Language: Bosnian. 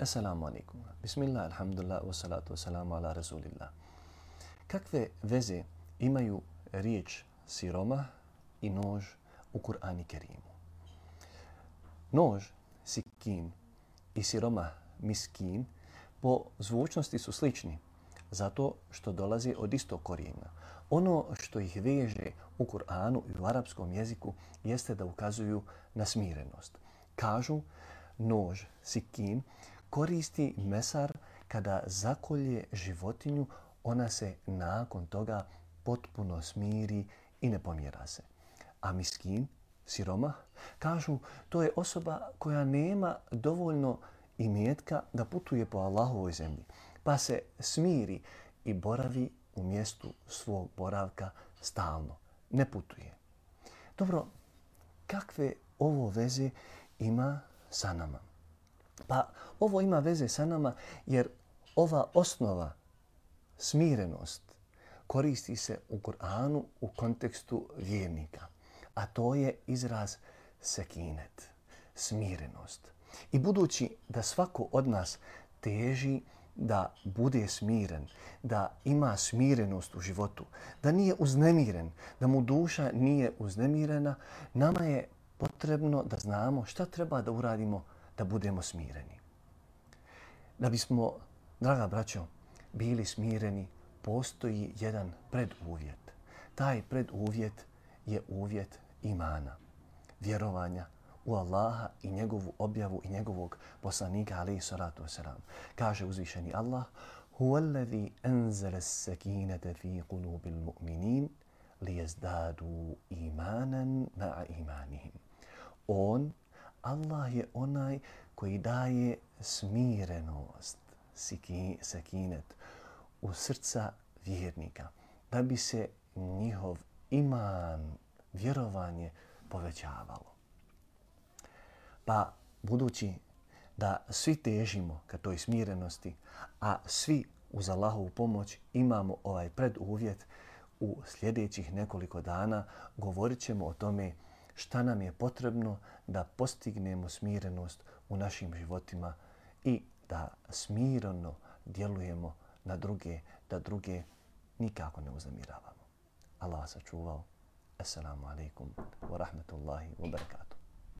Assalamu alaikum. Bismillah, alhamdulillah, wassalatu wassalamu ala rasulillah. Kakve veze imaju riječ siroma i nož u Kur'anu Kerimu? Nož, sikin i siroma, miskin, po zvučnosti su slični, zato što dolazi od istog korijena. Ono što ih veže u Kur'anu i u arapskom jeziku jeste da ukazuju na smirenost. Kažu, nož, sikin, koristi mesar kada zakolje životinju, ona se nakon toga potpuno smiri i ne pomjera se. A miskin, siromah, kažu to je osoba koja nema dovoljno imetka da putuje po Allahovoj zemlji, pa se smiri i boravi u mjestu svog boravka stalno, ne putuje. Dobro, kakve ovo veze ima sa nama? Pa ovo ima veze sa nama jer ova osnova, smirenost, koristi se u Kur'anu u kontekstu vjernika. A to je izraz sekinet, smirenost. I budući da svako od nas teži da bude smiren, da ima smirenost u životu, da nije uznemiren, da mu duša nije uznemirena, nama je potrebno da znamo šta treba da uradimo da budemo smireni. Da bismo, draga braćo, bili smireni, postoji jedan preduvjet. Taj preduvjet je uvjet imana, vjerovanja u Allaha i njegovu objavu i njegovog poslanika alejhi salatu vesselam. Kaže uzvišeni Allah: "Huwallazi anzala as-sakinata fi qulubil mu'minin liyazdadu imanan ma'a imanihim." Allah je onaj koji daje smirenost, sekinet, u srca vjernika, da bi se njihov iman, vjerovanje povećavalo. Pa budući da svi težimo ka toj smirenosti, a svi uz Allahovu pomoć imamo ovaj preduvjet, u sljedećih nekoliko dana govorit ćemo o tome šta nam je potrebno da postignemo smirenost u našim životima i da smireno djelujemo na druge, da druge nikako ne uznemiravamo. Allah sačuvao. Assalamu alaikum wa rahmatullahi wa barakatuh.